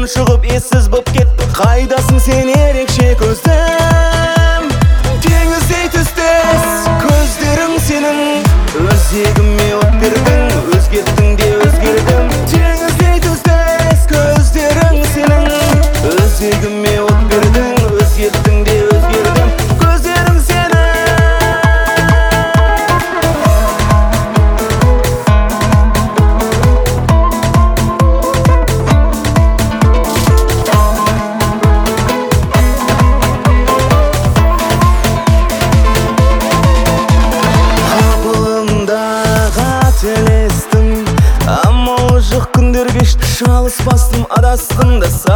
көңіл шығып ессіз боп кетті. Қайдасың сен ерекше көздім, теңіздей түстес көздерің сенің. Өзегіме от бердің, өзгерттің де өзгердім. Теңіздей түстес көздерің сенің. Өзегіме от бердің, өзгерттің де өзгердім. Көздерің сенің. Қателестім, амалы жоқ күндер кешті, шалыспастым, адастым да